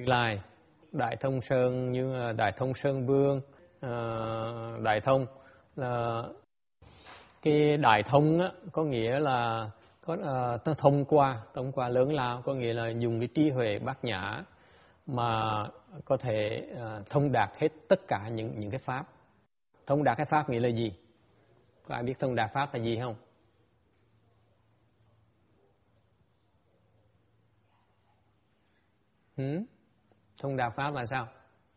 Như Lai, Đại Thông Sơn, như Đại Thông Sơn Vương, Đại Thông là cái Đại Thông á, có nghĩa là nó thông qua lớn lao, có nghĩa là dùng cái trí huệ bát nhã mà có thể thông đạt hết tất cả những cái pháp. Thông đạt cái pháp nghĩa là gì? Có ai biết thông đạt pháp là gì không? Thông đạt pháp là sao?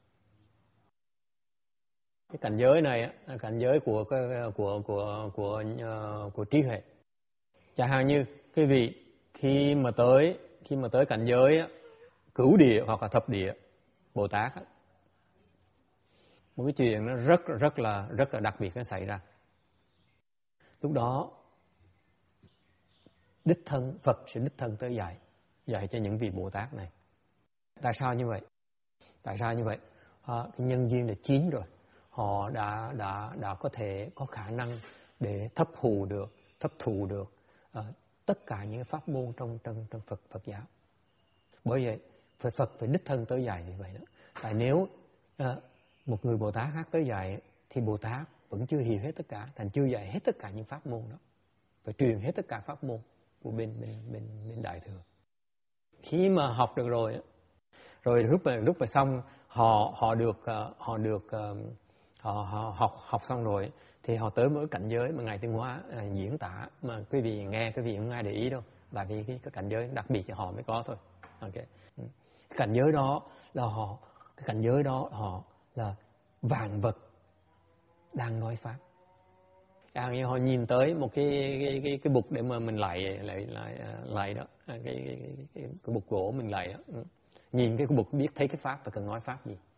Cái cảnh giới này là cảnh giới của trí huệ. Chẳng hạn như quý vị khi mà tới cảnh giới cửu địa hoặc là thập địa Bồ Tát, một cái chuyện nó rất là đặc biệt nó xảy ra. Lúc đó Phật sẽ đích thân tới dạy cho những vị Bồ Tát này. Tại sao như vậy? Cái nhân duyên đã chín rồi, họ đã có thể có khả năng để thấp thụ được tất cả những pháp môn trong Phật giáo. Bởi vậy Phật phải đích thân tới dạy như vậy đó. Tại nếu một người Bồ Tát khác tới dạy thì Bồ Tát vẫn chưa hiểu hết tất cả, thành chưa dạy hết tất cả những pháp môn đó, phải truyền hết tất cả pháp môn của bên Đại Thừa. Khi mà học được rồi lúc mà xong họ học xong rồi thì họ tới một cảnh giới mà Ngài Tuyên Hóa diễn tả mà quý vị nghe, quý vị không ai để ý đâu, tại vì cái cảnh giới đặc biệt cho họ mới có thôi. Okay. Cảnh giới đó là vạn vật đang nói pháp. Như họ nhìn tới một cái bục để mà mình lạy đó, cái bục gỗ mình lạy đó. Nhìn cái bục biết thấy cái pháp và cần nói pháp gì.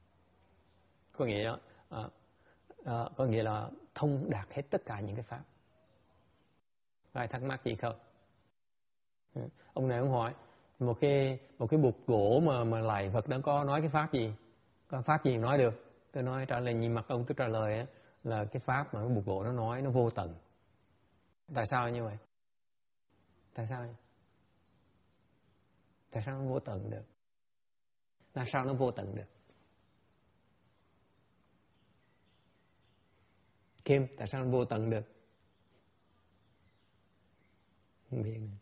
Có nghĩa là thông đạt hết tất cả những cái pháp. Ai thắc mắc gì không? Ông này ông hỏi một cái bục gỗ mà lạy Phật đó có nói cái pháp gì? Có pháp gì nói được? Tôi nói trả lời, nhìn mặt ông tôi trả lời là cái pháp mà cái bục gỗ nó nói nó vô tận. Tại sao như vậy? Tại sao nó vô tận được? Tại sao nó vô tận được? Kim, tại sao nó vô tận được? Không biết nữa.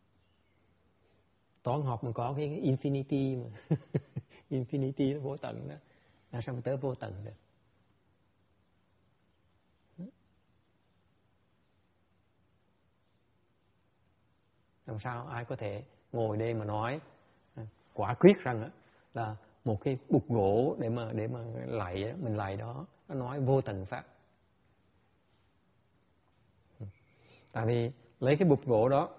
Toán học mà có cái infinity mà infinity nó vô tận đó, tại sao mà tới vô tận được? Làm sao ai có thể ngồi đây mà nói quả quyết rằng là một cái bục gỗ để mà mình lạy đó nó nói vô tận pháp? Tại vì lấy cái bục gỗ đó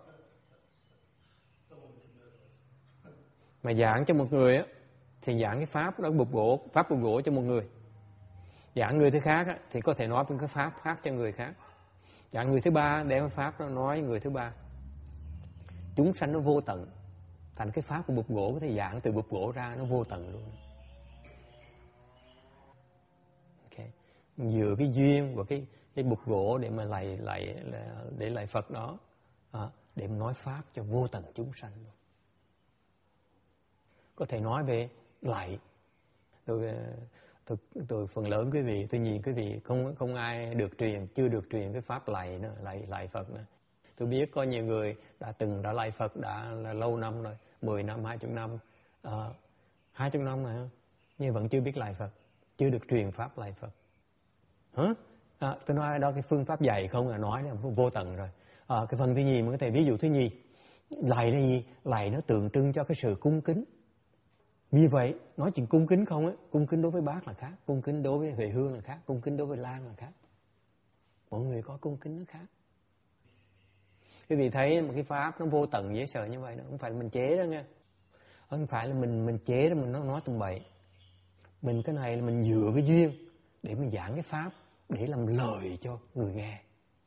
mà giảng cho một người thì giảng cái pháp đó bục gỗ cho một người. Giảng người thứ khác thì có thể nói cái pháp khác cho người khác. Giảng người thứ ba đem cái pháp đó nói người thứ ba. Chúng sanh nó vô tận, thành cái pháp của bục gỗ có thể giảng từ bục gỗ ra nó vô tận luôn. Okay. Dựa cái duyên và cái bục gỗ để mà lạy Phật đó, để mà nói pháp cho vô tận chúng sanh luôn. Có thể nói về lạy tôi phần lớn quý vị, tôi nhìn quý vị không ai chưa được truyền cái pháp lạy nữa, lạy Phật nữa. Tôi biết có nhiều người đã lạy Phật đã là lâu năm rồi, 10 năm, 20 năm, 20 năm rồi, nhưng vẫn chưa biết lạy Phật, chưa được truyền pháp lạy Phật. Tôi nói đó cái phương pháp dạy không là nói là vô tận rồi. Cái phần thứ nhì mà có thể ví dụ thứ nhì, lạy là gì? Lạy nó tượng trưng cho cái sự cung kính. Vì vậy, nói chuyện cung kính không cung kính đối với bác là khác, cung kính đối với Huệ Hương là khác, cung kính đối với Lan là khác. Mọi người có cung kính nó khác. Quý vị thấy một cái pháp nó vô tận dễ sợ như vậy đó, không phải là mình chế đó nghe. Không phải là mình chế đó, mình nói tầm bậy. Mình cái này là mình dựa cái duyên để mình giảng cái pháp để làm lời cho người nghe.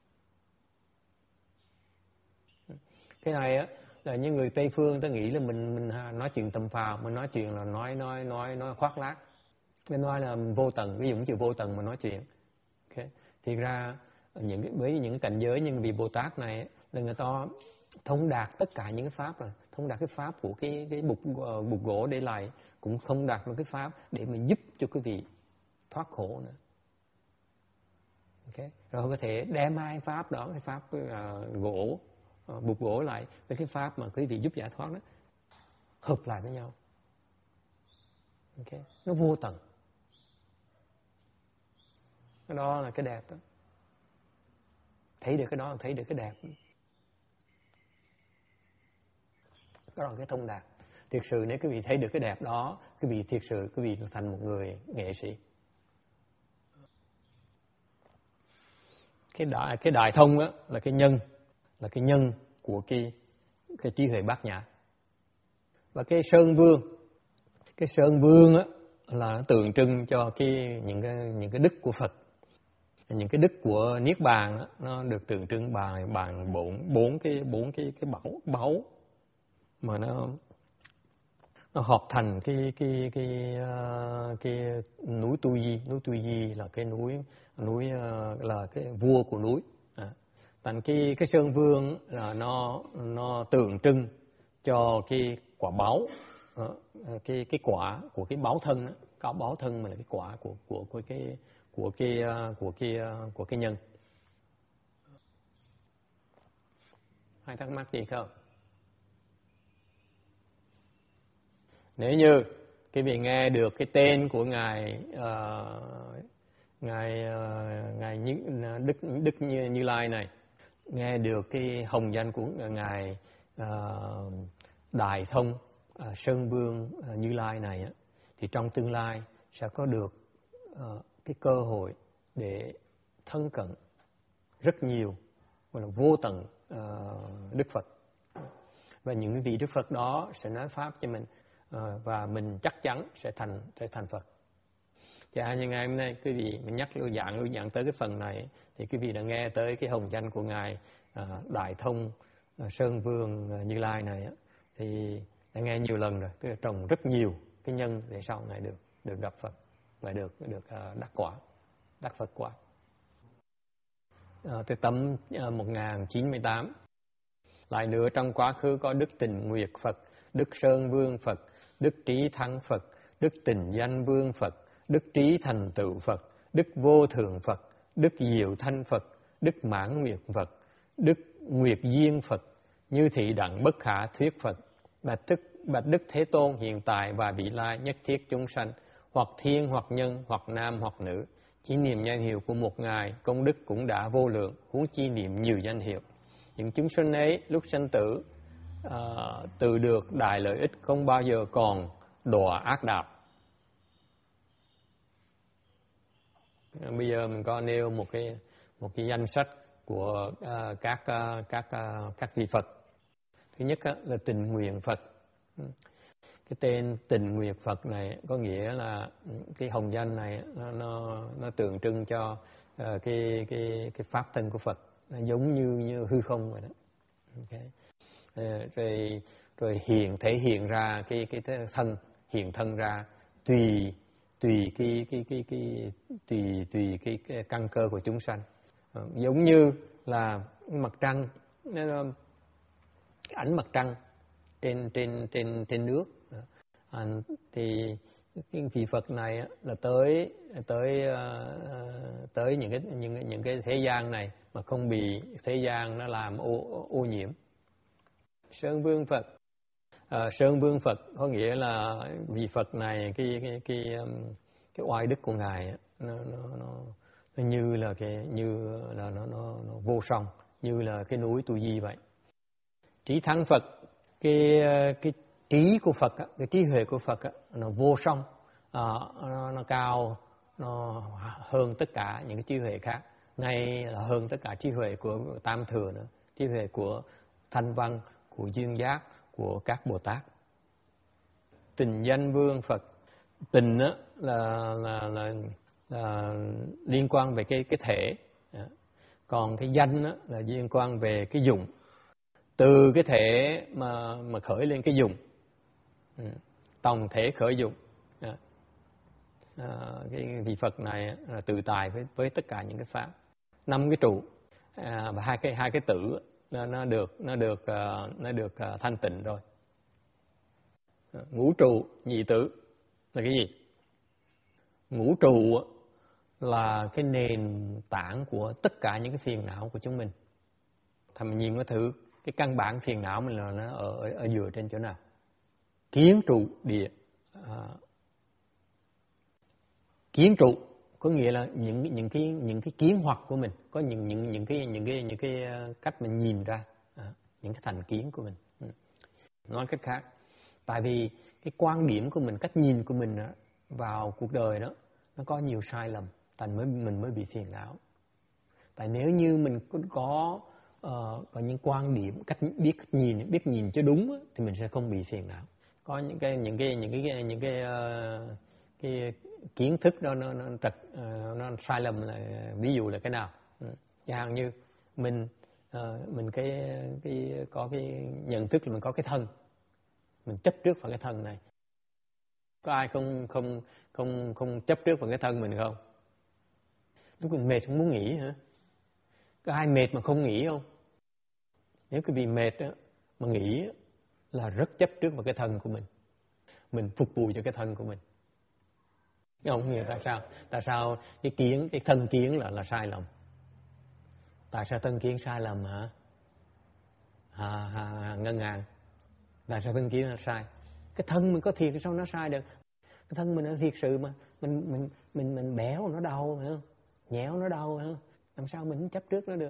Cái này là những người Tây phương ta nghĩ là mình nói chuyện tầm phào, mình nói chuyện là nói khoác lác. Mình nói là vô tận, ví dụ chữ vô tận mà nói chuyện. Okay. Thì ra với những cảnh giới những vị Bồ Tát này là người ta thông đạt tất cả những cái pháp rồi, thông đạt cái pháp của cái bục gỗ để lại, cũng thông đạt một cái pháp để mình giúp cho quý vị thoát khổ nữa. Okay. Rồi có thể đem hai pháp đó, cái pháp gỗ, bục gỗ lại với cái pháp mà quý vị giúp giải thoát đó, hợp lại với nhau. Okay. Nó vô tận. Cái đó là cái đẹp đó. Thấy được cái đó là thấy được cái đẹp. Đó là cái thông đạt. Thiệt sự nếu quý vị thấy được cái đẹp đó, quý vị thiệt sự quý vị thành một người nghệ sĩ. Cái đại thông đó là cái nhân của cái trí huệ bát nhã. Và cái sơn vương á là tượng trưng cho những cái đức của Phật. Những cái đức của niết bàn đó, nó được tượng trưng bằng bốn cái báu mà nó hợp thành cái núi Tu Di. Núi Tu Di là cái núi là cái vua của núi. Thành cái sơn vương là nó tượng trưng cho cái quả báu, cái quả của cái báu thân đó. Cái báu thân mà là cái quả của cái nhân. Hay thắc mắc gì không? Nếu như quý vị nghe được cái tên của ngài Đức Như Lai này, nghe được cái hồng danh của ngài Đại Thông Sơn Vương Như Lai này á, thì trong tương lai sẽ có được cái cơ hội để thân cận rất nhiều, gọi là vô tận Đức Phật. Và những vị Đức Phật đó sẽ nói pháp cho mình, và mình chắc chắn sẽ thành Phật. Chả như ngày hôm nay quý vị mình nhắc lưu dạng tới cái phần này, thì quý vị đã nghe tới cái hồng danh của ngài Đại Thông Sơn Vương Như Lai này á, thì đã nghe nhiều lần rồi, tức là trồng rất nhiều cái nhân để sau này được gặp Phật và được đắc Phật quả. Từ tấm 1098. Lại nữa, trong quá khứ có Đức Tịnh Nguyệt Phật, Đức Sơn Vương Phật, Đức Trí Thắng Phật, Đức Tình Danh Vương Phật, Đức Trí Thành Tựu Phật, Đức Vô Thường Phật, Đức Diệu Thanh Phật, Đức Mãn Nguyệt Phật, Đức Nguyệt Duyên Phật, Như Thị Đặng Bất Khả Thuyết Phật. Bạch Đức Thế Tôn hiện tại và vị lai nhất thiết chúng sanh, hoặc thiên hoặc nhân, hoặc nam hoặc nữ, chỉ niệm danh hiệu của một ngài, công đức cũng đã vô lượng, huống chi niệm nhiều danh hiệu. Những chúng sanh ấy lúc sanh tử tự được đại lợi ích, không bao giờ còn đọa ác đạo. Bây giờ mình có nêu một cái danh sách của các vị Phật. Thứ nhất là Tịnh Nguyện Phật. Cái tên Tịnh Nguyện Phật này có nghĩa là cái hồng danh này nó tượng trưng cho cái pháp thân của Phật, nó giống như hư không vậy đó. Okay. Rồi thể hiện ra cái thân, hiện thân ra tùy cái căn cơ của chúng sanh, giống như là mặt trăng, cái ảnh mặt trăng trên nước. Thì cái vị Phật này là tới những cái thế gian này mà không bị thế gian nó làm ô nhiễm. Sơn Vương Phật, Sơn Vương Phật có nghĩa là vị Phật này cái oai đức của ngài nó như là nó vô song, như là cái núi Tu Di vậy. Trí Thắng Phật, cái trí của Phật, cái trí huệ của Phật nó vô song, nó cao, nó hơn tất cả những cái trí huệ khác, ngay là hơn tất cả trí huệ của Tam Thừa nữa, trí huệ của Thanh Văn, của Duyên Giác, của các Bồ Tát. Tình Danh Vương Phật, tình đó là liên quan về cái thể, còn cái danh đó là liên quan về cái dụng. Từ cái thể mà khởi lên cái dụng, tổng thể khởi dụng. Cái vị Phật này là tự tài với tất cả những cái pháp, 5 cái trụ và hai cái tử nó được thanh tịnh rồi. Ngũ trụ nhị tử là cái gì? Ngũ trụ là cái nền tảng của tất cả những cái phiền não của chúng mình. Thầm mình nhìn nó thử, cái căn bản phiền não mình là nó ở dựa trên chỗ nào? Kiến trụ địa. Kiến trụ có nghĩa là những cái kiến hoặc của mình, có những cái cách mình nhìn ra, những cái thành kiến của mình. Nói cách khác, tại vì cái quan điểm của mình, cách nhìn của mình vào cuộc đời đó nó có nhiều sai lầm, mình mới bị phiền não. Tại nếu như mình có những quan điểm, biết nhìn cho đúng thì mình sẽ không bị phiền não. Có những cái kiến thức đó nó sai lầm, là ví dụ là cái nào? Chẳng hạn như mình có cái nhận thức là mình có cái thân, mình chấp trước vào cái thân này. Có ai không chấp trước vào cái thân mình không? Lúc mình mệt không muốn nghỉ hả? Có ai mệt mà không nghỉ không? Nếu cái bị mệt đó, mà nghỉ là rất chấp trước vào cái thân của mình phục vụ cho cái thân của mình. Không hiểu tại sao? Tại sao cái thân kiến là sai lầm? Tại sao thân kiến sai lầm hả? Ngân hàng. Tại sao thân kiến là sai? Cái thân mình có thiệt sao nó sai được? Cái thân mình nó thiệt sự mà mình béo nó đau phải không? Nhẽo nó đau phải không? Làm sao mình chấp trước nó được?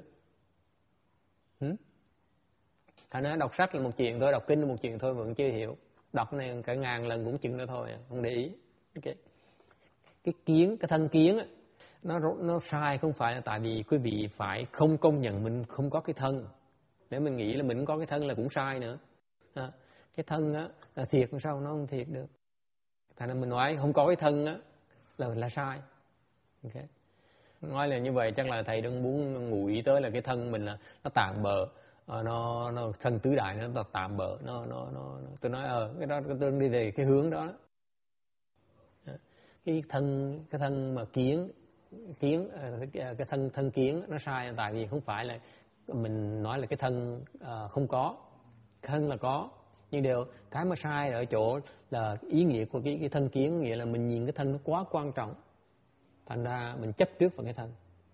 Thành ra đọc sách là một chuyện thôi, đọc kinh là một chuyện thôi, vẫn chưa hiểu. Đọc này cả ngàn lần cũng chừng đó thôi, không để ý. Okay. Cái thân kiến nó sai không phải là tại vì quý vị phải không công nhận mình không có cái thân. Nếu mình nghĩ là mình có cái thân là cũng sai nữa. Cái thân là thiệt, sao nó không thiệt được? Thành ra mình nói không có cái thân là sai. Okay. Nói là như vậy chắc là thầy đang muốn ngụ ý tới là cái thân mình là nó tạm bợ, nó thân tứ đại nó tạm bợ, tôi nói cái đó tôi đi về cái hướng đó. Cái thân mà kiến cái thân kiến nó sai tại vì không phải là mình nói là cái thân không có, thân là có, nhưng cái mà sai ở chỗ là ý nghĩa của cái thân kiến, nghĩa là mình nhìn cái thân nó quá quan trọng, thành ra mình chấp trước vào cái thân.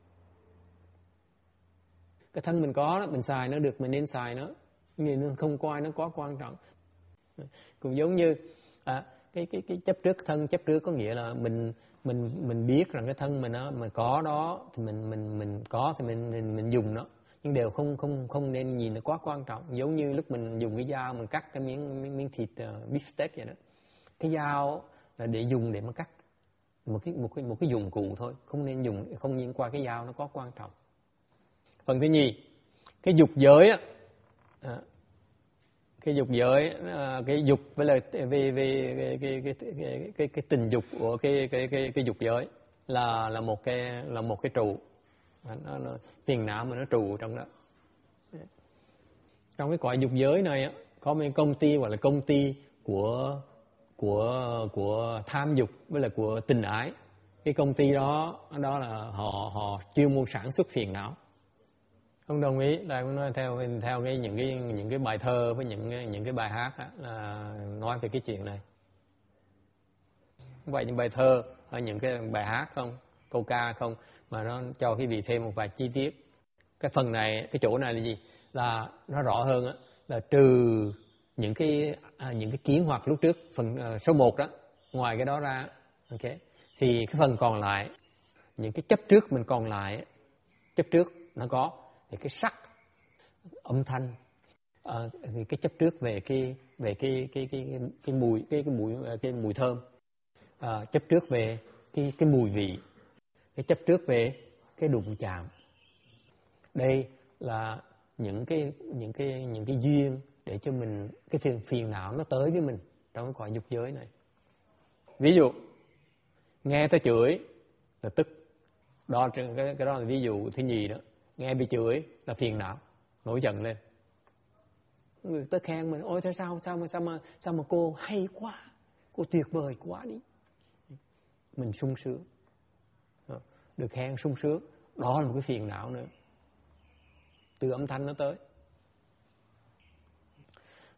Cái thân mình có đó, mình xài nó được, mình nên xài nó, nhưng nó không coi nó quá quan trọng. Cũng giống như cái chấp trước thân, chấp trước có nghĩa là mình biết rằng cái thân mình có đó thì mình có thì mình dùng nó, nhưng đều không nên nhìn nó quá quan trọng. Giống như lúc mình dùng cái dao mình cắt cái miếng thịt beef steak vậy đó, cái dao là để dùng để mà cắt một cái dụng cụ thôi, không nên qua cái dao nó có quan trọng. Phần thứ nhì, cái dục giới cái dục với lại cái tình dục của cái dục giới là một cái trụ, nó phiền não mà nó trụ trong đó. Trong cái cõi dục giới này có mấy công ty hoặc là công ty của tham dục với là của tình ái. Cái công ty đó là họ chuyên môn sản xuất phiền não. Không đồng ý, tại nói theo những cái bài thơ với những cái bài hát là nói về cái chuyện này. Không phải những bài thơ hay những cái bài hát không, câu ca không, mà nó cho quý vị thêm một vài chi tiết. Cái phần này, cái chỗ này là gì? Là nó rõ hơn là trừ những cái kiến hoặc lúc trước phần số 1 đó, ngoài cái đó ra, okay, thì cái phần còn lại, những cái chấp trước mình còn lại, chấp trước nó có thì cái sắc, âm thanh, thì cái chấp trước về cái mùi thơm, chấp trước về cái mùi vị, cái chấp trước về cái đụng chạm. Đây là những cái duyên để cho mình cái phiền não nó tới với mình trong cái cõi dục giới này. Ví dụ nghe tới chửi là tức, đó cái đó là ví dụ thứ nhì đó. Nghe bị chửi là phiền não, nổi giận lên. Người ta khen mình, ôi thế sao mà cô hay quá, cô tuyệt vời quá đi. Mình sung sướng, được khen sung sướng, đó là một cái phiền não nữa. Từ âm thanh nó tới.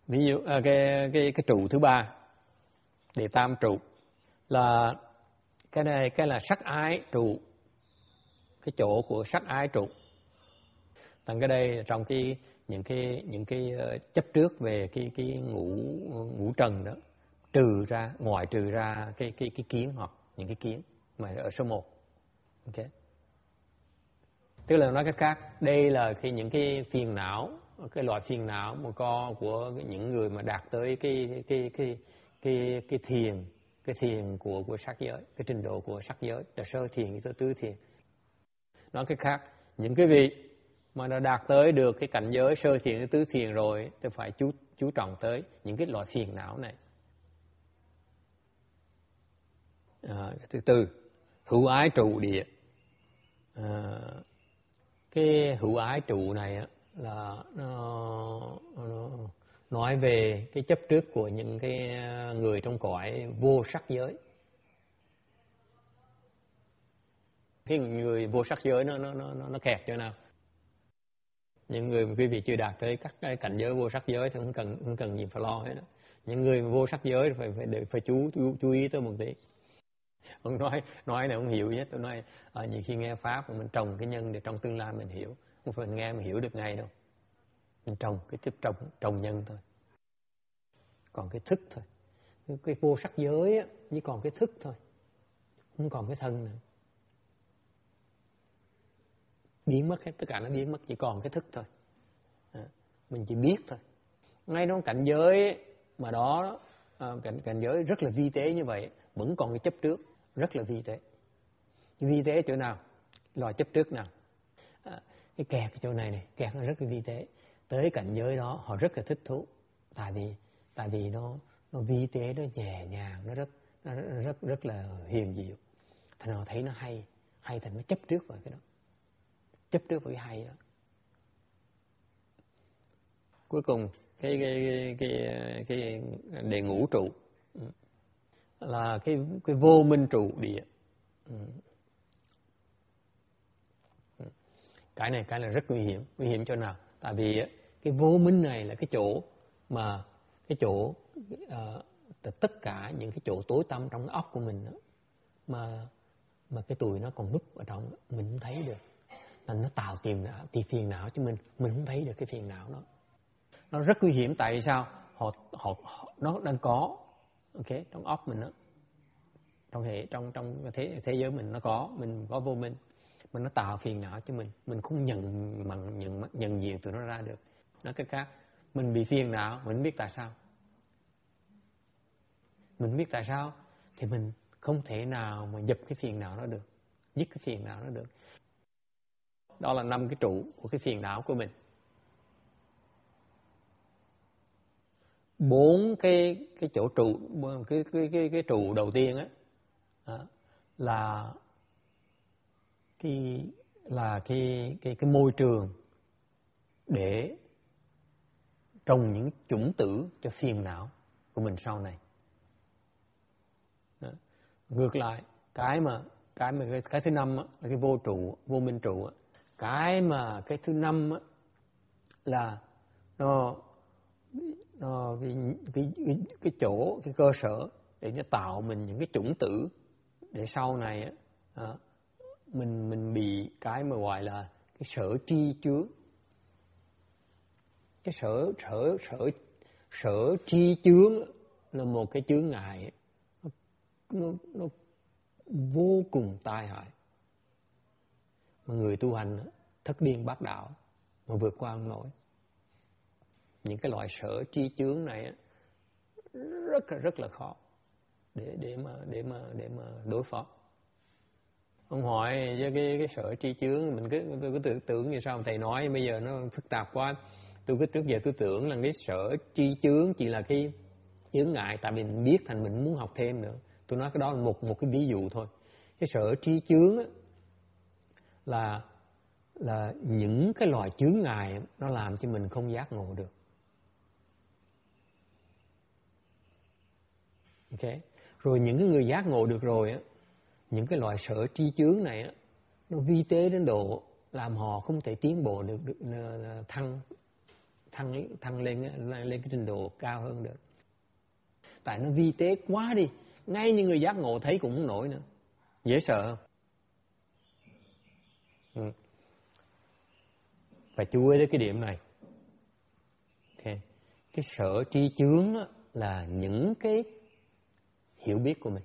Ví dụ cái trụ thứ ba, địa tam trụ, là cái này, cái là sắc ái trụ, cái chỗ của sắc ái trụ. Thành cái đây trong những cái chấp trước về cái ngũ trần đó, trừ ra, ngoại trừ ra cái kiến, hoặc những cái kiến mà ở số 1. Ok. Tức là nói cách khác, đây là những cái phiền não, cái loại phiền não mà của những người mà đạt tới cái thiền của sắc giới, cái trình độ của sắc giới là sơ thiền, cái tứ thiền. Nói cách khác, những cái vị mà đã đạt tới được cái cảnh giới sơ thiền, cái tứ thiền rồi, thì phải chú trọng tới những cái loại phiền não này. Thứ tư, hữu ái trụ địa. Cái hữu ái trụ này là nó nói về cái chấp trước của những cái người trong cõi vô sắc giới. Cái người vô sắc giới nó kẹt chỗ nào? Những người mà quý vị chưa đạt tới các cái cảnh giới vô sắc giới thì không cần gì phải lo hết đó. Những người vô sắc giới phải chú ý tới một tí. Ông nói này không hiểu hết. Tôi nói nhiều khi nghe pháp mà mình trồng cái nhân để trong tương lai mình hiểu, không phải mình nghe mình hiểu được ngay đâu. Mình trồng cái tiếp trồng nhân thôi, còn cái thức thôi. Cái vô sắc giới á, chỉ còn cái thức thôi, không còn cái thân nữa. Biến mất hết, tất cả nó biến mất, chỉ còn cái thức thôi. Mình chỉ biết thôi. Ngay trong cảnh giới mà đó, cảnh giới rất là vi tế như vậy, vẫn còn cái chấp trước rất là vi tế. Vi tế chỗ nào? Loại chấp trước nào? Cái kẹt cái chỗ này, kẹt nó rất là vi tế. Tới cảnh giới đó họ rất là thích thú, tại vì nó vi tế, nó nhẹ nhàng, nó rất là hiền diệu. Thành họ thấy nó hay thành nó chấp trước vào cái đó, chấp trước vào cái hay đó. Cuối cùng cái đề ngũ trụ là cái vô minh trụ địa. Cái này là rất nguy hiểm chỗ nào? Tại vì cái vô minh này là cái chỗ tất cả những cái chỗ tối tăm trong cái óc của mình đó, mà cái tụi nó còn núp ở trong mình không thấy được, nên nó tạo phiền não cho mình không thấy được cái phiền não đó. Nó rất nguy hiểm. Tại sao? Nó đang có, ok, trong óc mình đó, trong thế giới mình nó có, mình có vô minh, mà nó tạo phiền não cho mình không nhận diện tụi nó ra được. Nói cách khác, mình bị phiền não, mình biết tại sao. Mình biết tại sao thì mình không thể nào mà dập cái phiền não đó được, dứt cái phiền não đó được. Đó là 5 cái trụ của cái phiền não của mình. 4 cái chỗ trụ, cái trụ đầu tiên á là cái môi trường để trồng những chủng tử cho phiền não của mình sau này. Đó. Ngược lại, cái thứ 5 á, là cái vô minh trụ á. Cái thứ 5 á, là nó cái chỗ, cái cơ sở để nó tạo mình những cái chủng tử để sau này á, mình bị cái mà gọi là cái sở tri chướng. Cái sở tri chướng là một cái chướng ngại nó vô cùng tai hại, mà người tu hành thất điên bát đảo mà vượt qua không nổi. Những cái loại sở tri chướng này rất là khó để mà đối phó. Ông hỏi cái sở tri chướng, tôi cứ tưởng như sao thầy nói bây giờ nó phức tạp quá. Trước giờ tôi tưởng là cái sở tri chướng chỉ là cái chướng ngại, tại vì mình biết thành mình muốn học thêm nữa. Tôi nói cái đó là một cái ví dụ thôi. Cái sở tri chướng là những cái loại chướng ngại nó làm cho mình không giác ngộ được. Ok. Rồi những cái người giác ngộ được rồi á, những cái loại sở tri chướng này á, nó vi tế đến độ làm họ không thể tiến bộ được thăng thăng lên cái trình độ cao hơn được. Tại nó vi tế quá đi, ngay như người giác ngộ thấy cũng không nổi nữa. Dễ sợ không? Phải chú ý đến cái điểm này. Okay. Cái sở tri chướng là những cái hiểu biết của mình.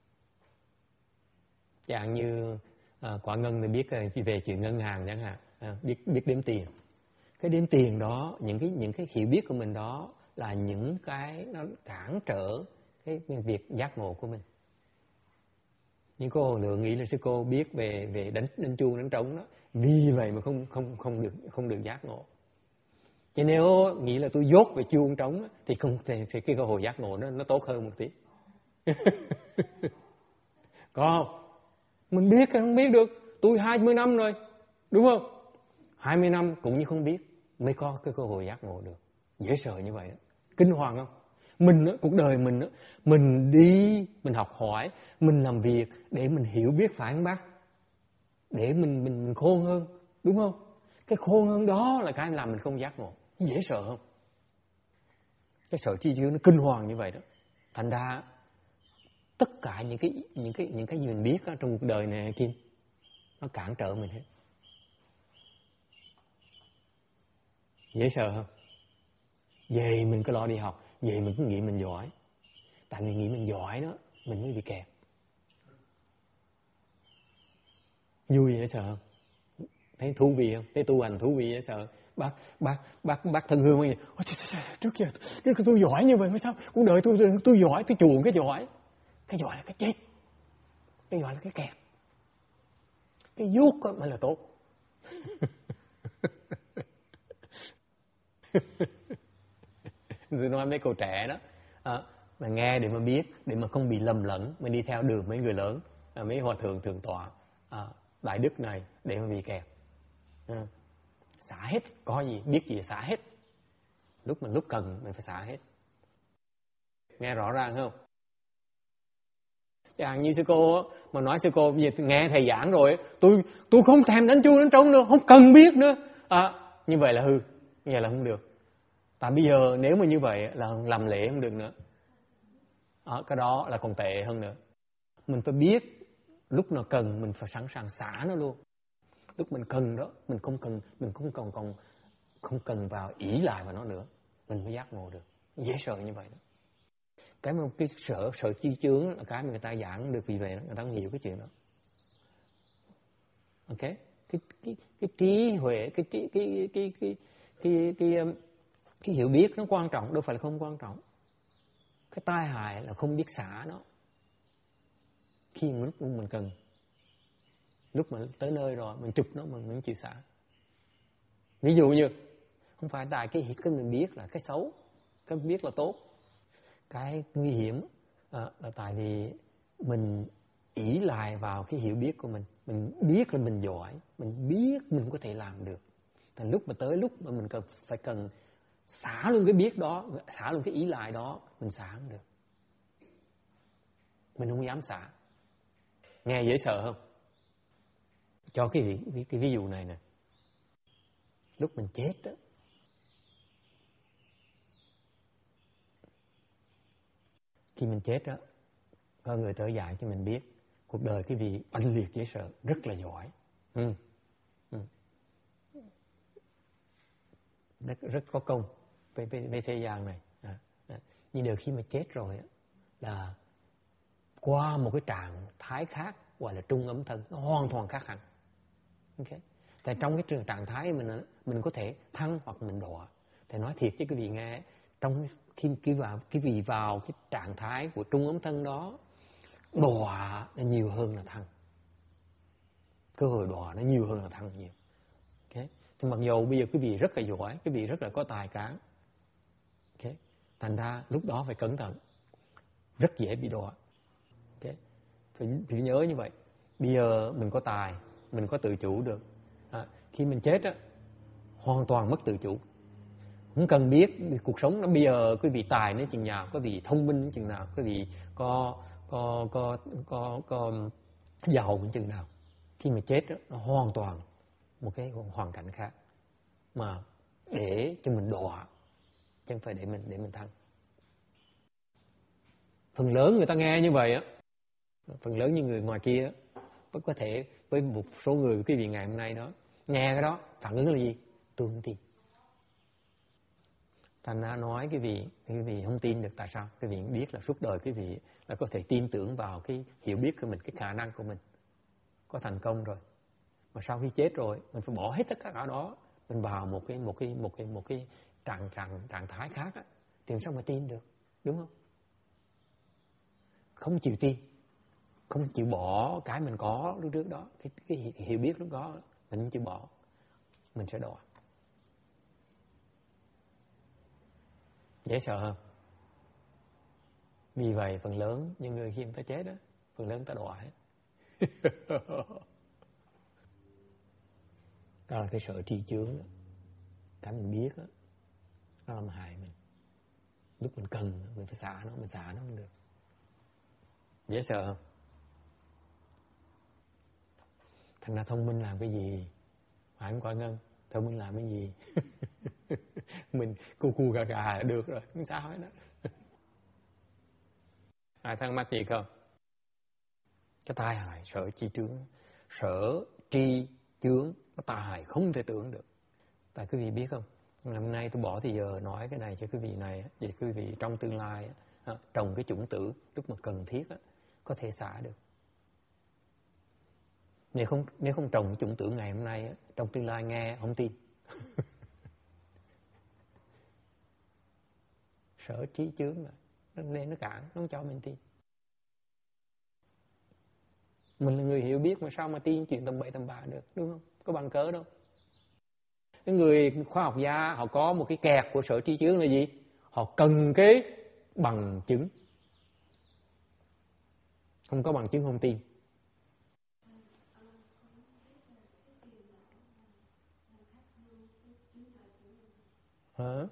Chẳng như Quả Ngân thì biết về chuyện ngân hàng chẳng hạn, biết đếm tiền. Cái đếm tiền đó, những cái hiểu biết của mình đó là những cái nó cản trở cái việc giác ngộ của mình. Nhưng cô Lượng nghĩ là sư cô biết về đánh chuông đánh trống đó, vì vậy mà không được giác ngộ. Chứ nếu nghĩ là tôi dốt về chuông trống thì cái cơ hội giác ngộ nó tốt hơn một tí. Có không? Mình biết hay không biết được, tôi 20 năm rồi, đúng không? 20 năm cũng như không biết mới có cái cơ hội giác ngộ được. Dễ sợ như vậy đó. Kinh hoàng không? Mình cuộc đời mình đi, mình học hỏi, mình làm việc để mình hiểu biết, phải không bác? Để mình khôn hơn, đúng không? Cái khôn hơn đó là cái làm mình không giác ngộ. Dễ sợ không? Cái sợ tri chướng nó kinh hoàng như vậy đó. Thành ra tất cả những cái gì mình biết đó, trong cuộc đời này Kim, nó cản trở mình hết. Dễ sợ không? Vậy mình cứ lo đi học, vậy mình cứ nghĩ mình giỏi. Tại vì nghĩ mình giỏi đó, mình mới bị kẹt. Vui dễ sợ không? Thấy thú vị không? Thấy tu hành thú vị dễ sợ. Bác thân hương gì? Trước giờ tôi giỏi như vậy mà sao? Cuộc đời tôi giỏi, tôi chuộng cái giỏi. Cái giỏi là cái chết. Cái giỏi là cái kẹt. Cái dốt mới là tốt. Tôi nói mấy cô trẻ đó, mà nghe để mà biết, để mà không bị lầm lẫn, mình đi theo đường mấy người lớn, mấy hòa thượng thượng tọa, đại đức này để mà bị kẹt. Xả hết, có gì biết gì xả hết. Lúc cần mình phải xả hết. Nghe rõ ràng không? Chẳng như sư cô mà nói sư cô bây giờ nghe thầy giảng rồi, tôi không thèm đánh chuông đánh trống nữa, không cần biết nữa. Như vậy là hư, như vậy là không được. Tại bây giờ nếu mà như vậy là làm lễ không được nữa. Cái đó là còn tệ hơn nữa. Mình phải biết lúc nào cần mình phải sẵn sàng xả nó luôn. Lúc mình cần đó, mình không cần vào ỷ lại vào nó nữa, mình mới giác ngộ được. Dễ sợ như vậy đó. Cái sợ chi chướng là cái mà người ta giảng được, vì vậy người ta không hiểu cái chuyện đó. Ok, cái trí huệ, cái hiểu biết nó quan trọng, đâu phải là không quan trọng. Cái tai hại là không biết xả nó khi lúc mình cần. Lúc mà tới nơi rồi mình chụp nó, mình chịu xả. Ví dụ như không phải tại cái mình biết là cái xấu, cái biết là tốt. Cái nguy hiểm là tại vì mình ỷ lại vào cái hiểu biết của mình. Mình biết là mình giỏi, mình biết mình có thể làm được. Thành lúc mà mình cần xả luôn cái biết đó, xả luôn cái ỷ lại đó, mình xả không được. Mình không dám xả. Nghe dễ sợ không? Cho cái ví dụ này nè. Lúc mình chết đó, khi mình chết đó, có người tới dạy cho mình biết cuộc đời cái vị oanh liệt dễ sợ, rất là giỏi. Rất có công với thế gian này. Nhưng điều khi mà chết rồi là qua một cái trạng thái khác, gọi là trung ấm thân, nó hoàn toàn khác hẳn. Okay. Tại trong cái trạng thái mình có thể thăng hoặc mình đọa. Thì nói thiệt với quý vị nghe, trong khi vị vào cái trạng thái của trung ấm thân đó, đọa nó nhiều hơn là thăng. Cơ hội đọa nó nhiều hơn là thăng nhiều. Okay. Thì mặc dù bây giờ quý vị rất là giỏi, quý vị rất là có tài cán, okay. Thành ra lúc đó phải cẩn thận, rất dễ bị đọa. Okay. Phải nhớ như vậy. Bây giờ mình có tài, mình có tự chủ được. Khi mình chết á, hoàn toàn mất tự chủ. Không cần biết cuộc sống nó bây giờ quý vị tài đến chừng nào, quý vị thông minh đến chừng nào, quý vị có giàu đến chừng nào. Khi mà chết đó, nó hoàn toàn một cái hoàn cảnh khác. Mà để cho mình đọa, chứ không phải để mình thăng. Phần lớn người ta nghe như vậy á, phần lớn những người ngoài kia có thể với một số người quý vị ngày hôm nay đó nghe cái đó phản ứng là gì? Tôi không tin. Thành ra nói quý vị không tin được. Tại sao? Quý vị biết là suốt đời quý vị là có thể tin tưởng vào cái hiểu biết của mình, cái khả năng của mình có thành công rồi, mà sau khi chết rồi mình phải bỏ hết tất cả đó, mình vào một cái trạng thái khác á, thì sao mà tin được, đúng không? Không chịu tin, không chịu bỏ cái mình có lúc trước đó, cái hiểu biết lúc đó mình không chịu bỏ, mình sẽ đọa. Dễ sợ không? Vì vậy phần lớn những người khi người ta chết đó, phần lớn người ta đọa hết. Đó là cái sợ tri chướng đó. Cái mình biết đó, nó làm hại mình. Lúc mình cần mình phải xả nó, mình xả nó không được. Dễ sợ không? Thành ra thông minh làm cái gì? Phải không Quả Ngân? Thông minh làm cái gì? Mình cu gà là được rồi, không sao hết đó. Ai thắc mắc gì không? Cái tai hại sợ tri chướng, sợ tri chướng nó tai hại không thể tưởng được. Tại quý vị biết không, ngày hôm nay tôi bỏ thì giờ nói cái này cho quý vị này, để quý vị trong tương lai trồng cái chủng tử lúc mà cần thiết có thể xả được. Nếu không trồng cái chủng tử ngày hôm nay, trong tương lai nghe không tin. Sợ trí chướng mà nên nó cản, nó không cho mình tin. Mình là người hiểu biết mà sao mà tin chuyện tầm bậy tầm bạ được, đúng không? Có bằng cớ đâu. Cái người khoa học gia họ có một cái kẹt của sở trí chướng là gì? Họ cần cái bằng chứng. Không có bằng chứng không tin. Hả?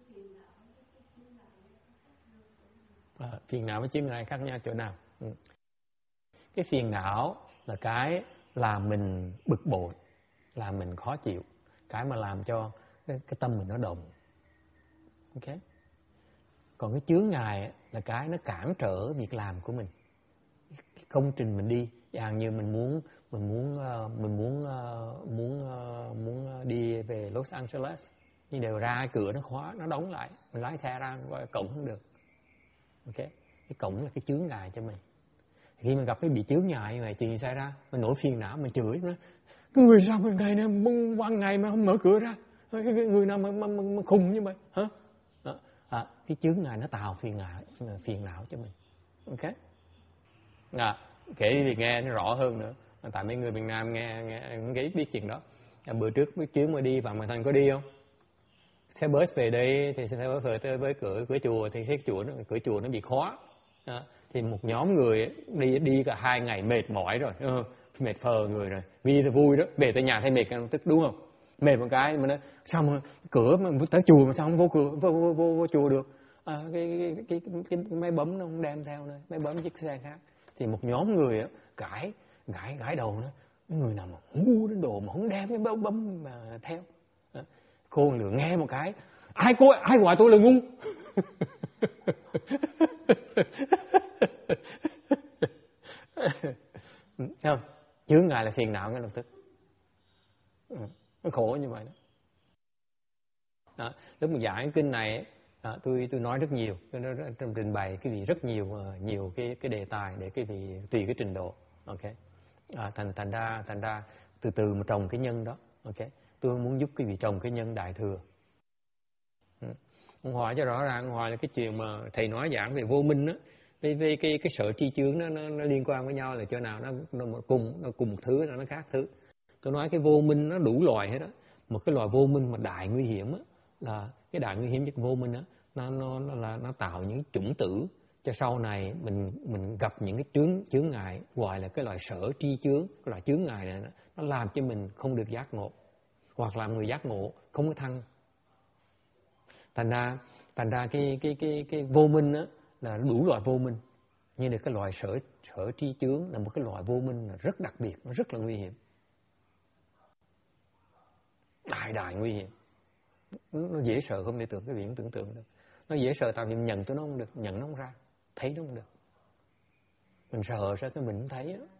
Phiền não với chướng ngại khác nhau chỗ nào? Cái phiền não là cái làm mình bực bội, làm mình khó chịu, cái mà làm cho cái tâm mình nó động. Ok. Còn cái chướng ngại là cái nó cản trở việc làm của mình. Cái công trình mình đi, dạng như mình muốn đi về Los Angeles, nhưng đều ra cửa nó khóa, nó đóng lại, mình lái xe ra gọi cổng không được. Ok. Cái cổng là cái chướng ngại cho mình. Khi mình gặp cái bị chướng ngại như vậy, chuyện gì xảy ra? Mình nổi phiền não, mình chửi nó. Cái người sao mà ngày này ban ngày mà không mở cửa ra? Cái người nào mà khùng như vậy? Hả? Cái chướng ngại nó tạo phiền não cho mình. Ok. Kể thì nghe nó rõ hơn nữa. Tại mấy người miền Nam nghe không biết chuyện đó. Bữa trước chuyến mà đi Phạm Ngọc Thành có đi không? Xe bus về đây thì xe bus về tới với cửa chùa thì cái cửa chùa nó bị khóa. Thì một nhóm người đi cả 2 ngày mệt mỏi rồi, mệt phờ người rồi, vì là vui đó, về tới nhà thấy mệt tức, đúng không? Mệt một cái mà nó sao mà cửa mà tới chùa mà sao không vô chùa được? Cái máy bấm nó không đem theo nữa, máy bấm chiếc xe khác. Thì một nhóm người gãi đầu nó, cái người nào mà ngu đến đồ mà không đem cái bấm mà theo. Cô lừa nghe một cái, ai gọi tôi là ngu? Không, chướng ngại là phiền não ngay lập tức. Nó khổ như vậy đó. Lúc mà giảng kinh này tôi nói rất nhiều, trong trình bày cái gì rất nhiều cái đề tài để cái vị tùy cái trình độ. Ok. Thành ra từ mà trồng cái nhân đó. Ok. Tôi muốn giúp cái vị trồng cái nhân đại thừa. Ông hỏi cho rõ ràng, ông hỏi là cái chuyện mà thầy nói giảng về vô minh á, với cái sợ tri chướng nó liên quan với nhau là chỗ nào nó cùng một thứ, nó khác thứ. Tôi nói cái vô minh nó đủ loại hết á. Một cái loại vô minh mà đại nguy hiểm á, là cái đại nguy hiểm nhất vô minh á, nó tạo những chủng tử cho sau này mình gặp những cái chướng ngại, gọi là cái loại sở tri chướng. Cái loại chướng ngại này nó làm cho mình không được giác ngộ, hoặc làm người giác ngộ không có thăng. Thành ra cái vô minh á là đủ loại vô minh, nhưng là cái loại sở tri chướng là một cái loại vô minh là rất đặc biệt, nó rất là nguy hiểm, đại nguy hiểm. Nó dễ sợ không thể tưởng, cái gì cũng tưởng tượng được. Nó dễ sợ tại vì nhận tụi nó không được, nhận nó không ra, thấy nó không được. Mình sợ sao cái mình không thấy đó.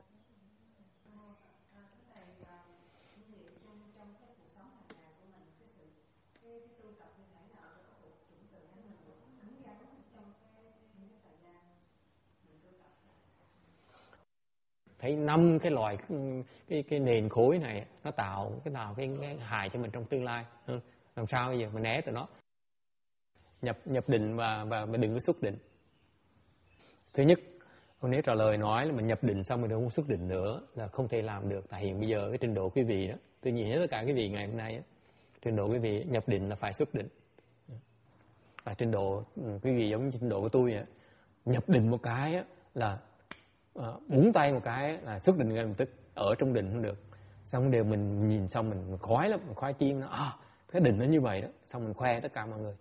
Thấy 5 cái loại cái nền khối này nó tạo cái hại cho mình trong tương lai. Làm sao bây giờ mình né tụi nó? Nhập định và đừng có xuất định. Thứ nhất, nếu trả lời nói là mình nhập định xong mình không xuất định nữa là không thể làm được. Tại hiện bây giờ cái trình độ quý vị đó, tôi nhìn hết tất cả quý vị ngày hôm nay đó, trình độ quý vị nhập định là phải xuất định. Và trình độ quý vị giống như trình độ của tôi vậy, nhập định một cái là búng tay một cái là xuất định ngay lập tức, ở trong định không được. Xong đều mình nhìn xong mình khoái lắm, mình khoái chiên nó, cái định nó như vậy đó, xong mình khoe tất cả mọi người.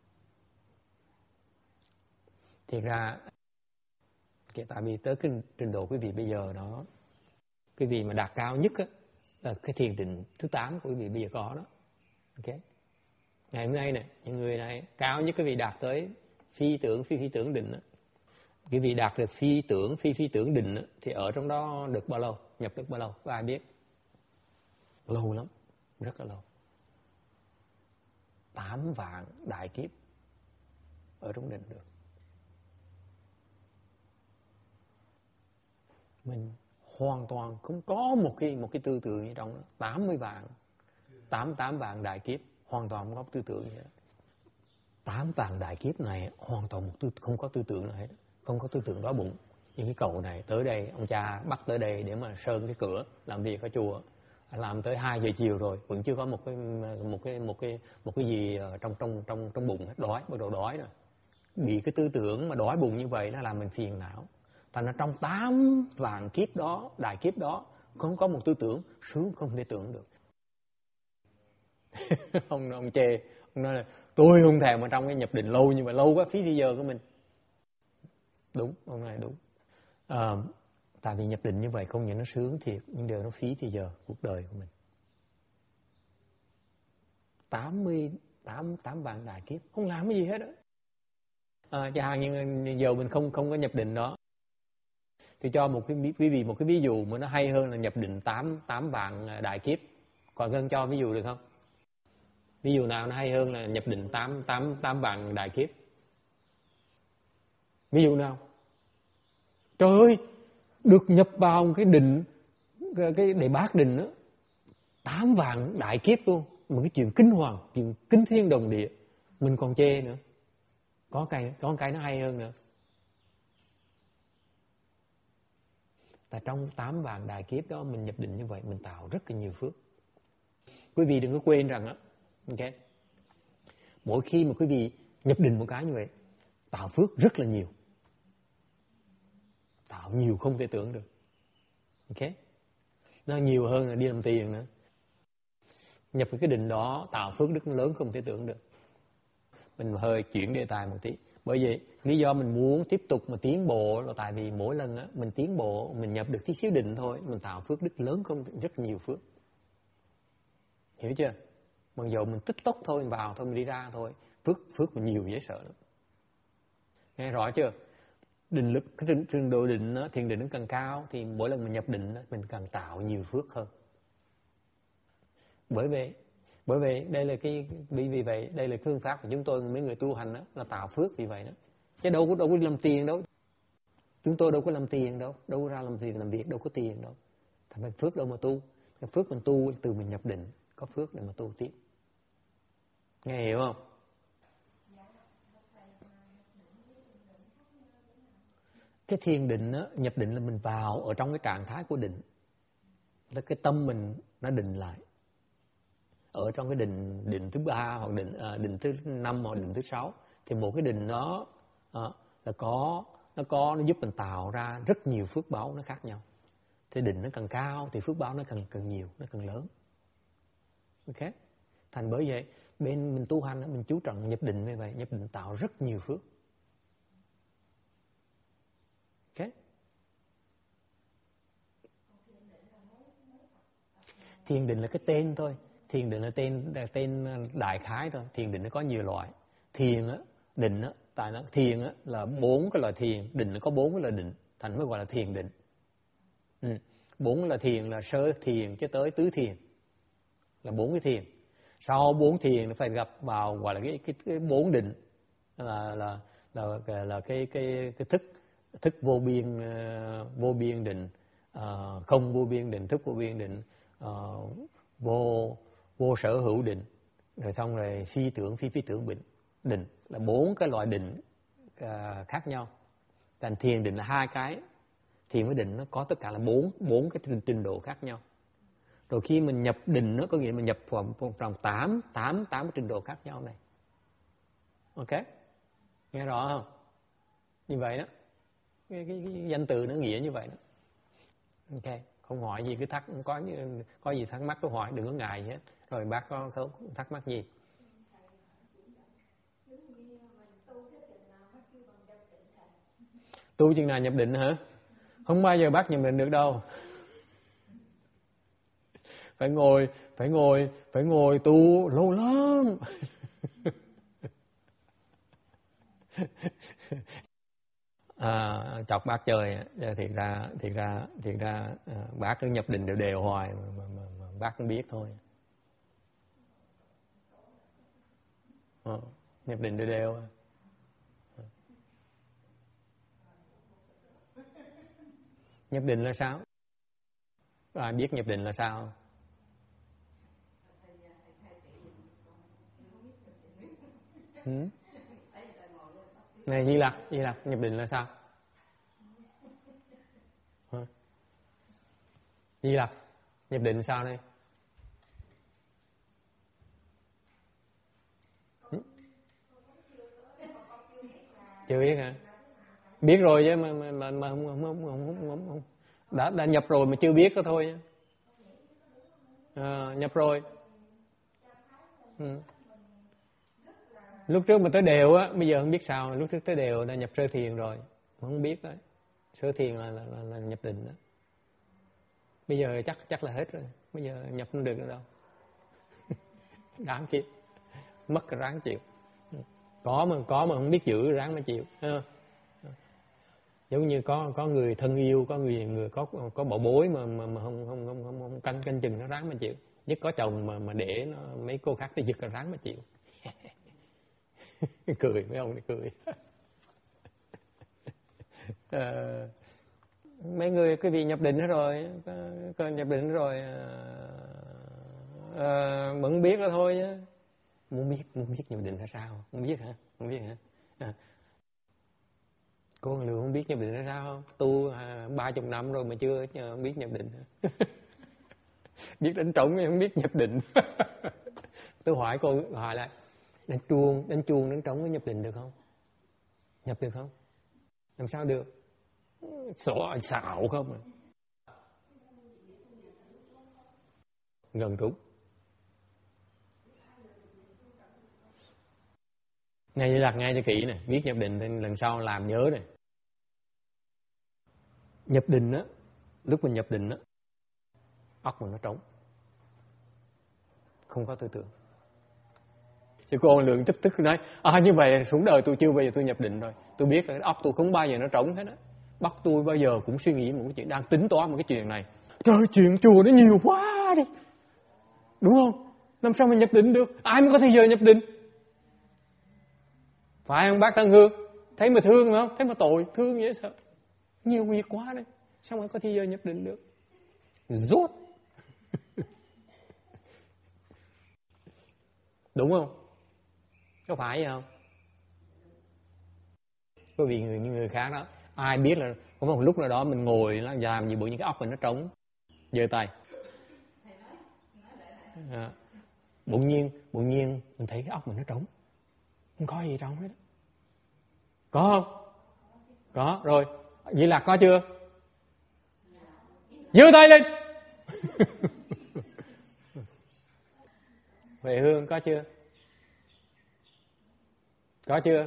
Thiệt ra tại vì tới cái trình độ quý vị bây giờ đó, quý vị mà đạt cao nhất á, là cái thiền định thứ 8 của quý vị bây giờ có đó. Ok. Ngày hôm nay này, những người này cao nhất quý vị đạt tới phi tưởng định đó. Quý vị đạt được phi tưởng định đó, thì ở trong đó được bao lâu, nhập được bao lâu, có ai biết? Lâu lắm, rất là lâu. 8 vạn đại kiếp ở trong định được. Mình hoàn toàn không có một cái tư tưởng như trong đó. 88 vạn đại kiếp hoàn toàn không có tư tưởng gì hết. 8 vạn đại kiếp này hoàn toàn không có tư tưởng nào hết, không có tư tưởng đói bụng. Những cái cậu này tới đây, ông cha bắt tới đây để mà sơn cái cửa làm việc ở chùa, làm tới 2 giờ chiều rồi vẫn chưa có một cái gì trong bụng hết, bắt đầu đói rồi. Bị cái tư tưởng mà đói bụng như vậy nó làm mình phiền não. Thành ra trong 8 vạn kiếp đó, đại kiếp đó, không có một tư tưởng sướng không thể tưởng được. ông chê, ông nói là tôi không thèm ở trong cái nhập định lâu nhưng mà lâu quá phí thời giờ của mình. Đúng, ông này đúng. Tại vì nhập định như vậy không những nó sướng thiệt, nhưng điều nó phí thời giờ cuộc đời của mình. 8 vạn đại kiếp không làm cái gì hết đó. Chẳng hạn như giờ mình không có nhập định đó, tôi cho quý vị một cái ví dụ mà nó hay hơn là nhập định 8 vạn đại kiếp. Còn Ngân cho ví dụ được không? Ví dụ nào nó hay hơn là nhập định 8 vạn đại kiếp? Ví dụ nào? Trời ơi, được nhập vào cái định, cái đề bát định đó, 8 vạn đại kiếp luôn. Một cái chuyện kinh hoàng, chuyện kinh thiên động địa, mình còn chê nữa. Có cái nó hay hơn nữa. Tại trong 8 vạn đại kiếp đó mình nhập định như vậy, mình tạo rất là nhiều phước. Quý vị đừng có quên rằng á, okay, mỗi khi mà quý vị nhập định một cái như vậy, tạo phước rất là nhiều. Tạo nhiều không thể tưởng được. Ok? Nó nhiều hơn là đi làm tiền nữa. Nhập cái định đó tạo phước rất lớn không thể tưởng được. Mình hơi chuyển đề tài một tí. Bởi vì lý do mình muốn tiếp tục mà tiến bộ là tại vì mỗi lần á, mình tiến bộ, mình nhập được tí xíu định thôi, mình tạo phước rất lớn không, rất nhiều phước. Hiểu chưa? Mặc dù mình tích tốc thôi, mình vào thôi, mình đi ra thôi, phước mình nhiều dễ sợ lắm. Nghe rõ chưa? Định lực, cái trình độ định đó, thiền định nó càng cao thì mỗi lần mình nhập định đó, mình càng tạo nhiều phước hơn. Bởi vì đây là vì vậy đây là phương pháp của chúng tôi, mấy người tu hành đó, là tạo phước vì vậy đó. Chứ đâu có làm tiền đâu. Chúng tôi đâu có làm tiền đâu, đâu có ra làm gì làm việc, đâu có tiền đâu. Thành ra phước đâu mà tu. Cái phước mình tu từ mình nhập định, có phước để mà tu tiếp. Nghe hiểu không? Cái thiền định á, nhập định là mình vào ở trong cái trạng thái của định. Là cái tâm mình nó định lại. Ở trong cái định thứ 3 hoặc định thứ 5 hoặc định thứ 6 thì một cái định đó nó giúp mình tạo ra rất nhiều phước báo nó khác nhau. Thì định nó càng cao thì phước báo nó càng nhiều, nó càng lớn. Ok? Thành bởi vậy bên mình tu hành mình chú trọng nhập định như vậy, nhập định tạo rất nhiều phước. Ok? Thiền định là cái tên thôi. Thiền định là tên đại khái thôi. Thiền định nó có nhiều loại. Thiền á, định á, tại nó thiền á là 4 cái loại thiền, định nó có 4 cái loại định, thành mới gọi là thiền định. 4 là thiền là sơ thiền cho tới tứ thiền, là 4 cái thiền. Sau 4 thiền nó phải gặp vào gọi là cái 4 định, là cái thức vô biên định, không vô biên định, thức vô biên định, vô sở hữu định, rồi xong rồi phi tưởng phi tưởng định, là 4 cái loại định khác nhau. Thành thiền định là 2 cái, thiền với định nó có tất cả là 4 cái trình độ khác nhau. Rồi khi mình nhập định nó có nghĩa là mình nhập vào 8 cái trình độ khác nhau này. Ok, nghe rõ không? Như vậy đó, cái danh từ nó nghĩa như vậy đó. Ok, không hỏi gì cứ có gì thắc mắc cứ hỏi, đừng có ngại gì hết. Rồi bác có thắc mắc gì? Tu chừng nào nhập định hả? Không bao giờ bác nhập định được đâu. Phải ngồi tu lâu lắm. Chọc bác chơi, thiệt ra bác cứ nhập định đều hoài mà bác cũng biết thôi. Nhập định đều. Nhập định là sao? Ai biết nhập định là sao? Này Di Lặc nhập định là sao? Di Lặc nhập định sao đây? Chưa biết hả? Biết rồi chứ mà không. Đã nhập rồi mà chưa biết đó thôi. Nhập rồi. Lúc trước mà tới đều á, bây giờ không biết sao. Lúc trước tới đều đã nhập sơ thiền rồi, không biết đấy. Sơ thiền là nhập định đó. Bây giờ chắc là hết rồi. Bây giờ nhập không được nữa đâu. Ráng chịu, mất cái ráng chịu. Có mà không biết giữ, ráng mà chịu. Giống như có người thân yêu, có người có bảo bối mà không canh chừng, nó ráng mà chịu. Nhất có chồng mà để nó, mấy cô khác tới giật là ráng mà chịu. Cười mấy ông này cười. Mấy người quý vị nhập định hết rồi, nhập định rồi vẫn biết đó thôi chứ. Muốn biết nhập định là sao? Không biết hả? Không biết hả? Cô Lượng không biết nhập định là sao không? Tu 30 năm rồi mà chưa biết nhập định. Biết đánh trống nhưng không biết nhập định. Tôi hỏi cô, hỏi lại, đánh chuông, đánh trống có nhập định được không? Nhập được không? Làm sao được? Xạo không à? Gần đúng. Ngay đặt ngay cho kỹ này, viết nhập định thì lần sau làm nhớ này. Nhập định á, lúc mình nhập định á, óc mình nó trống, không có tư tưởng. Chứ cô Lượng tức nói, như vậy xuống đời tôi chưa bao giờ tôi nhập định rồi. Tôi biết là óc tôi không bao giờ nó trống hết á. Bắt tôi bao giờ cũng suy nghĩ một cái chuyện, đang tính toán một cái chuyện này. Trời, chuyện chùa nó nhiều quá đi. Đúng không? Làm sao mà nhập định được? Ai mới có thời giờ nhập định? Phải không bác Tân Hương? Thấy mà thương phải không? Thấy mà tội, thương dễ sợ. Nhiều việc quá đấy. Sao mà có thời giờ nhập định được? Rốt. Đúng không? Có phải vậy không? Có vì người khác đó. Ai biết là có một lúc nào đó mình ngồi làm gì bộ những cái óc mình nó trống. Giơ tay. Bỗng nhiên mình thấy cái óc mình nó trống. Không có gì trống hết. Có không? Có, rồi. Vậy là có chưa? Giơ tay lên. Vậy Hương có chưa? Có chưa?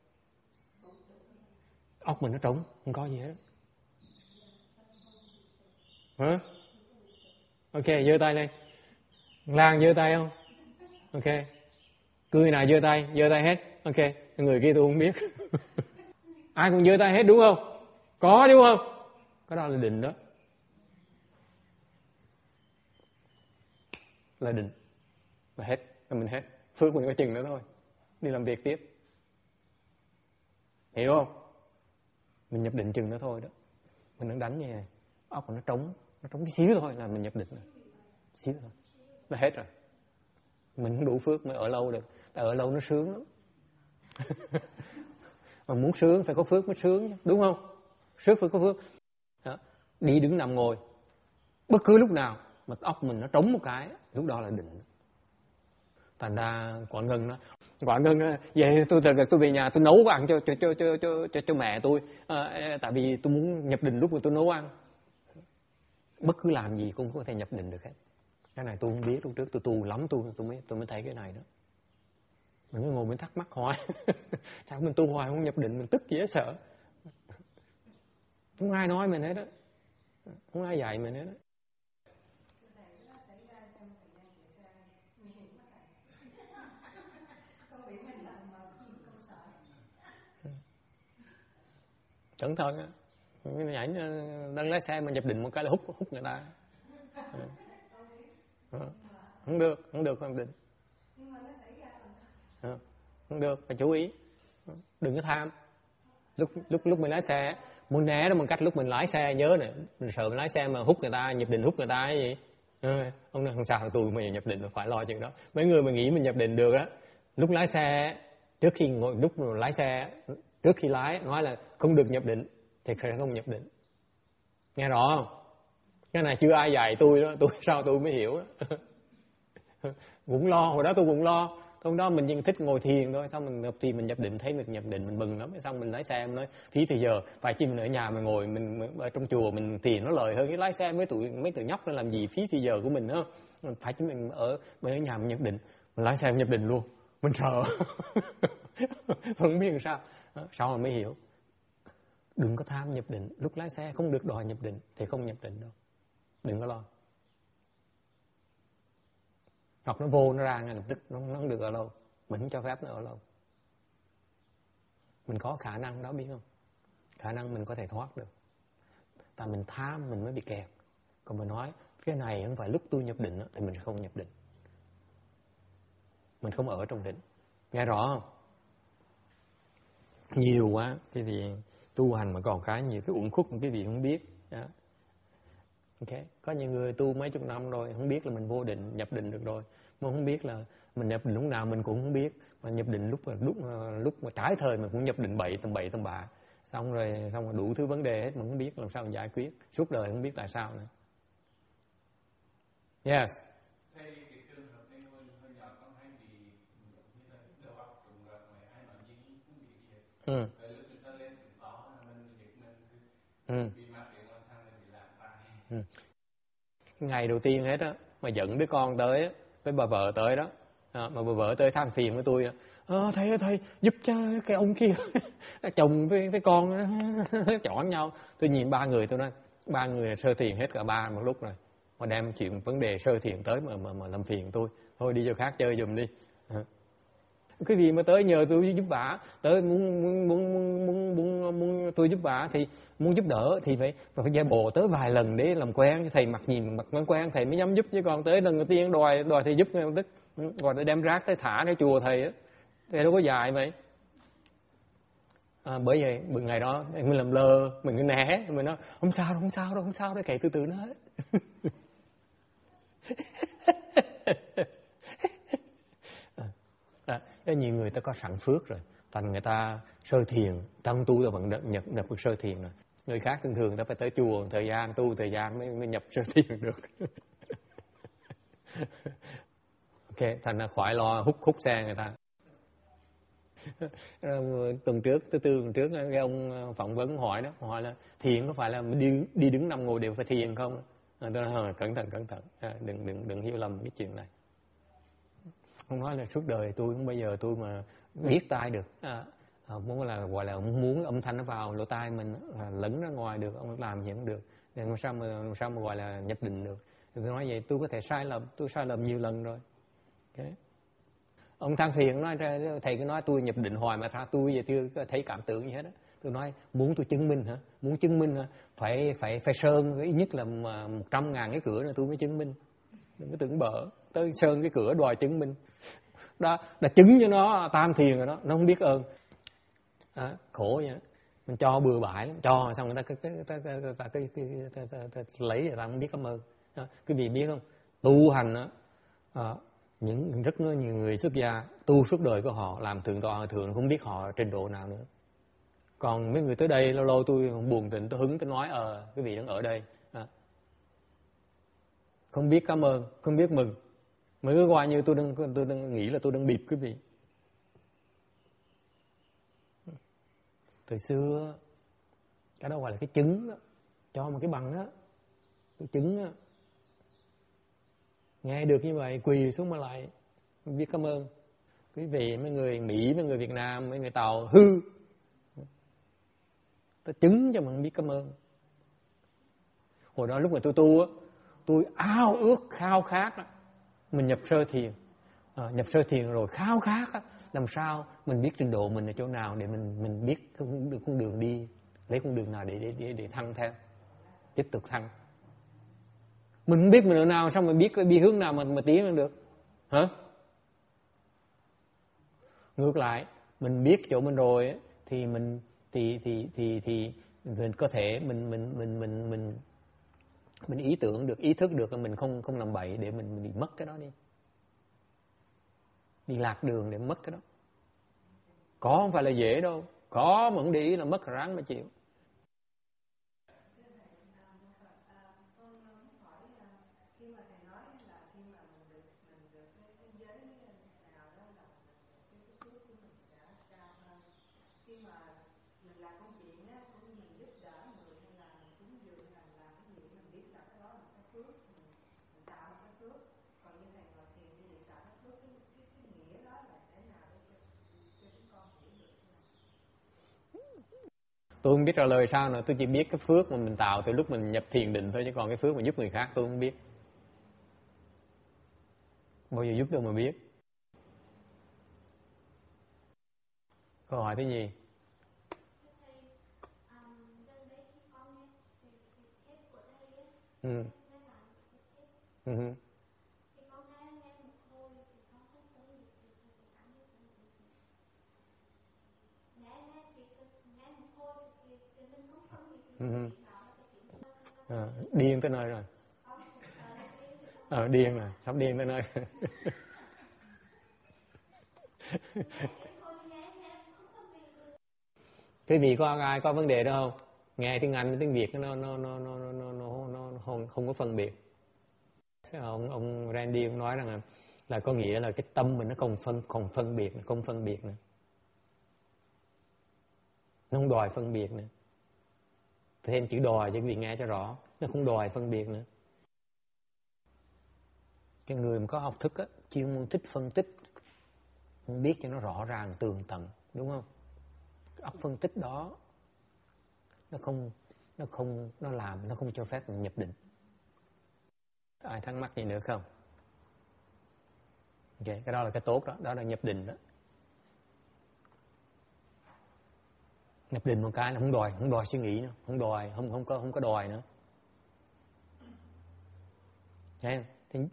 Óc mình nó trống, không có gì hết. Hả? Ok, giơ tay lên. Lan giơ tay không? Ok. Cười nào giơ tay hết. Ok. Người kia tôi không biết. Ai cũng giơ tay hết đúng không? Có đúng không? Cái đó là định đó. Là định. Là hết. Là mình hết. Phước mình có chừng nữa thôi. Đi làm việc tiếp. Hiểu không? Mình nhập định chừng nữa thôi đó. Mình đang đánh như này. Óc nó trống tí xíu thôi là mình nhập định rồi. Xíu thôi. Là hết rồi. Mình không đủ phước mới ở lâu được. Tại ở lâu nó sướng lắm. Mà muốn sướng phải có phước mới sướng, đúng không? Sướng phải có phước. Đó. Đi đứng nằm ngồi, bất cứ lúc nào mà óc mình nó trống một cái, lúc đó là định. Thành ra Quảng Ngân về tôi về nhà tôi nấu ăn cho mẹ tôi, tại vì tôi muốn nhập định lúc mà tôi nấu ăn. Bất cứ làm gì cũng có thể nhập định được hết. Cái này tôi không biết, lúc trước tôi tu lắm tôi mới thấy cái này đó. Mình cứ ngồi mình thắc mắc hoài. Sao mình tu hoài không nhập định, mình tức dễ sợ. Không ai nói mình hết đó. Không ai dạy mình hết đó. Cẩn thận á. Nhảy đang lái xe mà nhập định một cái là hút người ta. Không được nhập định. Không được, phải chú ý. Đừng có tham. Lúc mình lái xe muốn né đó, bằng cách lúc mình lái xe nhớ nè, mình sợ mình lái xe mà hút người ta, nhập định hút người ta cái gì. Ông nói không sao, tôi mà nhập định là phải lo chuyện đó. Mấy người mà nghĩ mình nhập định được á, lúc lái xe trước khi ngồi, lúc mà lái xe trước khi lái nói là không được nhập định thì sẽ không nhập định. Nghe rõ không? Cái này chưa ai dạy tôi đó, sao tôi mới hiểu đó. Cũng lo, hồi đó tôi cũng lo. Hôm đó mình thích ngồi thiền thôi, xong mình thì mình nhập định, thấy mình nhập định mình mừng lắm, xong mình lái xe mình nói phí thì giờ phải chi mình ở nhà mình ngồi mình ở trong chùa mình thiền nó lợi hơn cái lái xe mấy tụi nhóc nó làm gì phí thì giờ của mình đó. Phải chứ mình ở nhà mình nhập định, mình lái xe mình nhập định luôn, mình sợ. Không biết làm sao. Sau rồi mới hiểu. Đừng có tham nhập định, lúc lái xe không được đòi nhập định thì không nhập định đâu. Đừng có lo. Hoặc nó vô nó ra ngay lập tức, nó không được ở lâu. Mình không cho phép nó ở lâu. Mình có khả năng đó biết không? Khả năng mình có thể thoát được. Tại mình tham mình mới bị kẹt. Còn mình nói cái này không phải lúc tôi nhập định thì mình không nhập định. Mình không ở trong định. Nghe rõ không? Nhiều quá cái vị tu hành mà còn cái nhiều cái uẩn khúc cái vị không biết. Đó. Ok, có những người tu mấy chục năm rồi không biết là mình vô định, nhập định được rồi, mà không biết là mình nhập định lúc nào mình cũng không biết, mà nhập định lúc mà trái thời mình cũng nhập định tầm bạ, xong rồi đủ thứ vấn đề hết mà không biết làm sao mình giải quyết, suốt đời không biết tại sao nữa. Yes. Ừ. Ừ. Ừ. Ngày đầu tiên hết á mà dẫn đứa con tới á, với bà vợ tới đó, mà bà vợ tới than phiền với tôi, thầy giúp cho cái ông kia chồng với con chọn nhau. Tôi nhìn ba người tôi nói ba người sơ thiền hết cả ba một lúc rồi, mà đem chuyện vấn đề sơ thiền tới mà làm phiền tôi, thôi đi cho khác chơi giùm đi. Cái gì mà tới nhờ tôi giúp vả, tới muốn tôi giúp vả thì muốn giúp đỡ thì phải giả bộ tới vài lần để làm quen, thầy mặt quen thầy mới dám giúp, chứ còn tới lần đầu tiên đòi thầy giúp ngay lập tức, gọi là đem rác tới thả cái chùa thầy á, thầy đâu có dạy vậy. Bởi vậy ngày đó mình làm lơ, mình cứ né, mình nói không sao đâu, kệ từ từ nói. Nhiều người ta có sẵn phước rồi, thành người ta sơ thiền, tăng tu là vẫn nhập được sơ thiền rồi. Người khác thường người ta phải tới chùa thời gian, tu thời gian mới nhập sơ thiền được. Ok, thành ra khỏi lo hút xe người ta. Tuần trước cái ông phỏng vấn hỏi là thiền có phải là đi đứng nằm ngồi đều phải thiền không? Tôi nói cẩn thận, đừng hiểu lầm cái chuyện này. Không nói là suốt đời tôi không bao giờ tôi mà biết tai được, muốn là gọi là muốn âm thanh nó vào lỗ tai mình lẫn ra ngoài được, ông làm gì cũng được, làm sao mà gọi là nhập định được. Tôi nói vậy, tôi có thể sai lầm, tôi sai lầm nhiều lần rồi. Okay. Ông Tham Thiền nói, thầy cứ nói tôi nhập định hoài mà sao tôi giờ chưa thấy cảm tưởng gì hết á. Tôi nói muốn tôi chứng minh hả? Muốn chứng minh hả? Phải sơn ít nhất là 100.000 cái cửa nữa tôi mới chứng minh. Đừng có tưởng bở, tới sơn cái cửa đòi chứng minh. Đó, đã chứng cho nó Tam Thiền rồi đó, nó không biết ơn. Khổ vậy đó. Mình cho bừa bãi lắm, cho xong người ta lấy người ta không biết cảm ơn. Quý vị biết không? Tu hành á, những rất nhiều người xuất gia tu suốt đời của họ làm thượng tọa hòa thượng không biết họ trình độ nào nữa. Còn mấy người tới đây lâu lâu tôi buồn tình tôi hứng tôi nói quý vị đang ở đây không biết cảm ơn, không biết mừng, mà cứ qua như tôi đang nghĩ là tôi đang bịp quý vị. Thời xưa cái đó gọi là cái chứng đó, cho một cái bằng đó, cái chứng đó. Nghe được như vậy quỳ xuống mà lại biết cảm ơn. Quý vị mấy người Mỹ, mấy người Việt Nam, mấy người Tàu hư, tôi chứng cho mình biết cảm ơn. Hồi đó lúc mà tôi tu á, tôi ao ước khao khát đó. Mình nhập sơ thiền, nhập sơ thiền rồi khao khát đó. Làm sao mình biết trình độ mình ở chỗ nào để mình biết con đường đi, lấy con đường nào để thăng theo, tiếp tục thăng. Mình không biết mình ở nào, sao mình biết đi hướng nào mà tiến lên được hả? Ngược lại, mình biết chỗ mình rồi ấy, thì mình có thể mình ý tưởng được, ý thức được là mình không làm bậy để mình bị mất cái đó đi lạc đường để mất cái đó. Có không phải là dễ đâu, có mà không để ý là mất ráng mà chịu. Tôi không biết trả lời sao nữa, tôi chỉ biết cái phước mà mình tạo từ lúc mình nhập thiền định thôi, chứ còn cái phước mà giúp người khác tôi không biết. Bao giờ giúp đâu mà biết. Câu hỏi thứ gì? Điên tới nơi rồi. Điên rồi, sắp điên tới nơi. Quý vị có ai có vấn đề đó không? Nghe tiếng Anh với tiếng Việt nó không có phân biệt. Ông Randy cũng nói rằng là có nghĩa là cái tâm mình nó không phân biệt nữa. Nó không đòi phân biệt nữa. Thêm chữ đòi cho quý vị nghe cho rõ, nó không đòi phân biệt nữa. Cái người mà có học thức á, chuyên môn thích phân tích, không biết cho nó rõ ràng tường tận, đúng không? Óc phân tích đó nó không cho phép mình nhập định. Ai thắc mắc gì nữa không? Ok, cái đó là cái tốt đó, đó là nhập định đó. Nhập định một cái là không đòi suy nghĩ nữa, không có đòi nữa. Thấy không?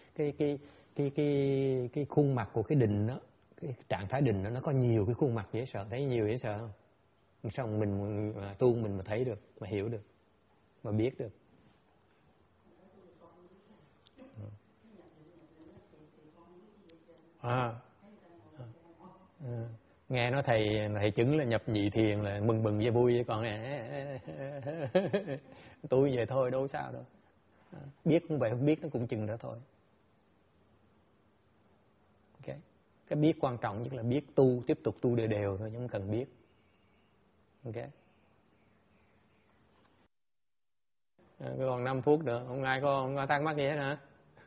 Cái khuôn mặt của cái định đó, cái trạng thái định đó, nó có nhiều cái khuôn mặt dễ sợ, thấy nhiều dễ sợ không? Sao mình tu mình mà thấy được, mà hiểu được, mà biết được. Nghe nói thầy chứng là nhập nhị thiền là mừng và vui chứ còn tôi về thôi đâu sao đâu. Biết cũng vậy, không biết nó cũng chừng đó thôi. Okay. Cái biết quan trọng nhất là biết tu, tiếp tục tu đều thôi, chứ không cần biết. Ok. Còn 5 phút nữa, không ai thắc mắc gì hết hả?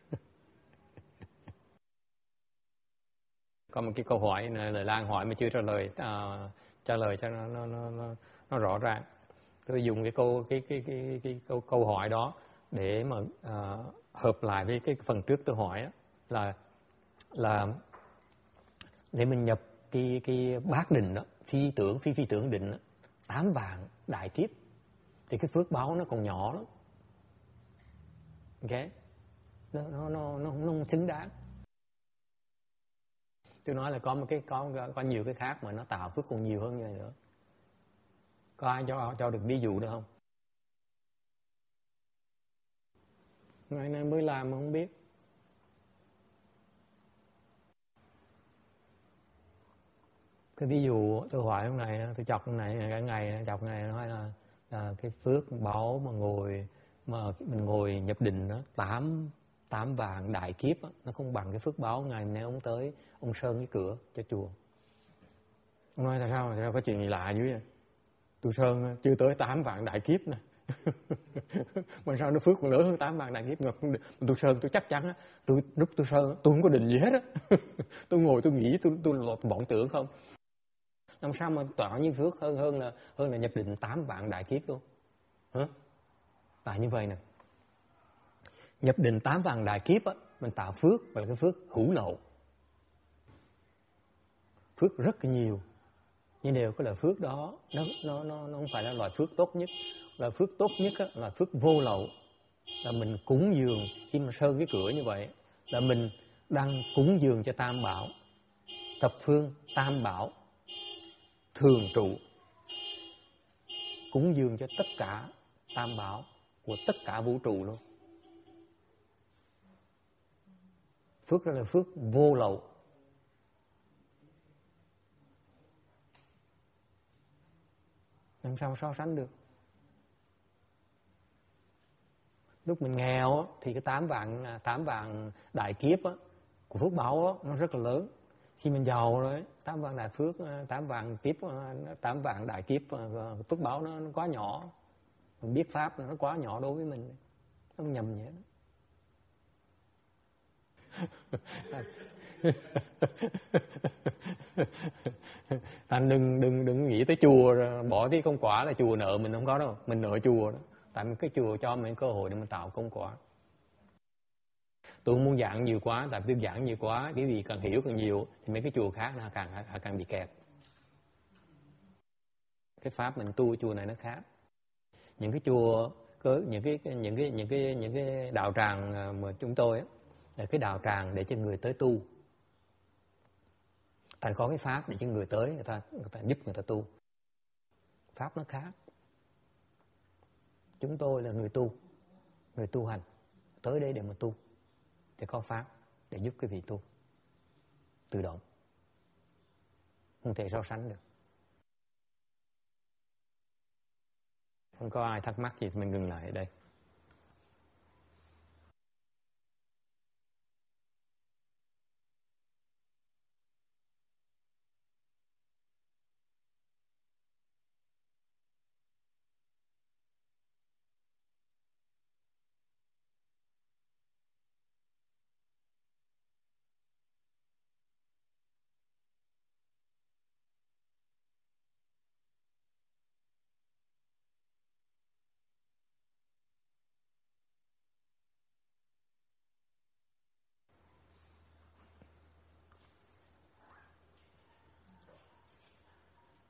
Có một cái câu hỏi này là Lan hỏi mà chưa trả lời, trả lời cho nó rõ ràng. Tôi dùng cái câu hỏi đó để mà hợp lại với cái phần trước tôi hỏi á, là để mình nhập cái bát định đó, phi tưởng định đó, 8 vạn đại kiếp, thì cái phước báo nó còn nhỏ lắm. Ok, nó không xứng đáng. Tôi nói là có một cái có nhiều cái khác mà nó tạo phước còn nhiều hơn như vậy nữa. Có ai cho được ví dụ được không? Ngày nay mới làm mà không biết. Cái ví dụ tôi hỏi hôm nay, tôi chọc hôm nay cả ngày, chọc ngày nói là cái phước báo mà mình ngồi nhập định đó, 8 vạn đại kiếp đó, nó không bằng cái phước báo ngày nay ông tới ông sơn cái cửa cho chùa. Ông nói tại sao có chuyện gì lạ dữ vậy? Tôi sơn chưa tới 8 vạn đại kiếp nè. Mà sao nó phước còn lớn hơn 8 vạn đại kiếp? Tôi sơn tôi chắc chắn á, lúc tôi sơn tôi không có định gì hết á. Tôi ngồi tôi nghĩ tôi vọng tưởng không. Làm sao mà tọa như phước hơn là nhập định 8 vạn đại kiếp luôn. Hả? Tại như vậy nè, nhập định 8 vạn đại kiếp á, mình tạo phước và là cái phước hữu lậu, phước rất nhiều, nhưng đều có là phước đó nó không phải là loại phước tốt nhất. Là phước tốt nhất á, là phước vô lậu, là mình cúng dường. Khi mà sơn cái cửa như vậy là mình đang cúng dường cho Tam Bảo, thập phương Tam Bảo thường trụ, cúng dường cho tất cả Tam Bảo của tất cả vũ trụ luôn. Phước đó là phước vô lậu. Làm sao so sánh được? Lúc mình nghèo thì cái 8 vạn đại kiếp của phước báo nó rất là lớn. Khi mình giàu rồi, 8 vạn đại phước, 8 vạn kiếp, 8 vạn đại kiếp phước báo nó quá nhỏ. Mình biết pháp nó quá nhỏ đối với mình, nó nhầm vậy đó. Thành đừng nghĩ tới chùa rồi bỏ cái công quả là chùa nợ mình, không có đâu. Mình nợ chùa đó. Tại cái chùa cho mình cơ hội để mình tạo công quả. Tôi không muốn giảng nhiều quá, tại tôi giảng nhiều quá, cái gì càng hiểu càng nhiều thì mấy cái chùa khác nó càng bị kẹt. Cái pháp mình tu chùa này nó khác. Những cái chùa những cái đạo tràng mà chúng tôi á, là cái đạo tràng để cho người tới tu. Thành có cái pháp để cho người tới người ta giúp người ta tu. Pháp nó khác. Chúng tôi là người tu hành, tới đây để mà tu, thì có pháp để giúp cái vị tu tự động, không thể so sánh được. Không có ai thắc mắc gì thì mình ngừng lại ở đây.